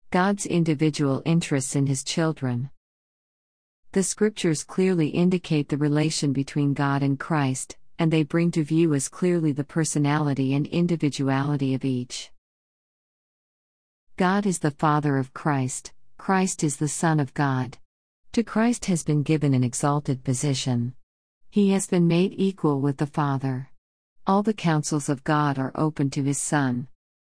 God's individual interests in His children. The Scriptures clearly indicate the relation between God and Christ, and they bring to view as clearly the personality and individuality of each. God is the Father of Christ, Christ is the Son of God. To Christ has been given an exalted position. He has been made equal with the Father. All the counsels of God are open to His Son.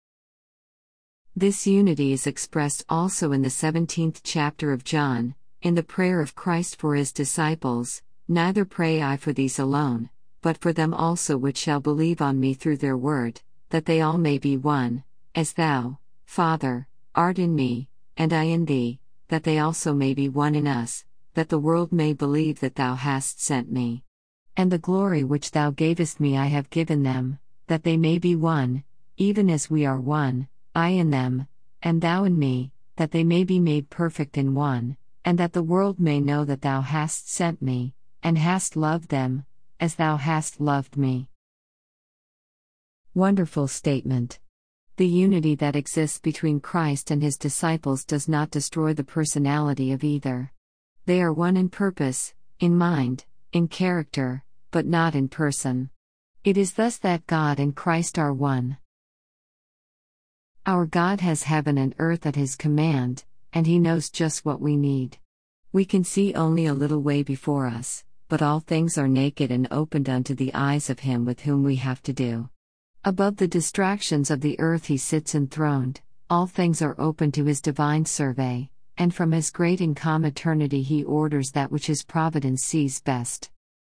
This unity is expressed also in the 17th chapter of John, in the prayer of Christ for His disciples, "Neither pray I for these alone, but for them also which shall believe on me through their word, that they all may be one, as Thou, Father, art in me, and I in Thee, that they also may be one in us, that the world may believe that Thou hast sent me. And the glory which Thou gavest me I have given them, that they may be one, even as we are one, I in them, and Thou in me, that they may be made perfect in one, and that the world may know that Thou hast sent me, and hast loved them, as Thou hast loved me." Wonderful statement. The unity that exists between Christ and His disciples does not destroy the personality of either. They are one in purpose, in mind, in character, but not in person. It is thus that God and Christ are one. Our God has heaven and earth at His command, and He knows just what we need. We can see only a little way before us, but all things are naked and opened unto the eyes of Him with whom we have to do. Above the distractions of the earth He sits enthroned, all things are open to His divine survey, and from His great and calm eternity He orders that which His providence sees best.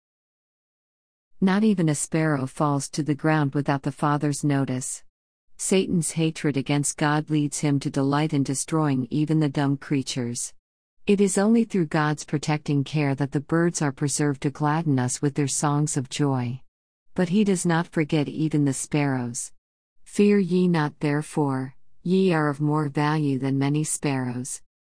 Not even a sparrow falls to the ground without the Father's notice. Satan's hatred against God leads him to delight in destroying even the dumb creatures. It is only through God's protecting care that the birds are preserved to gladden us with their songs of joy. But He does not forget even the sparrows. "Fear ye not therefore, ye are of more value than many sparrows."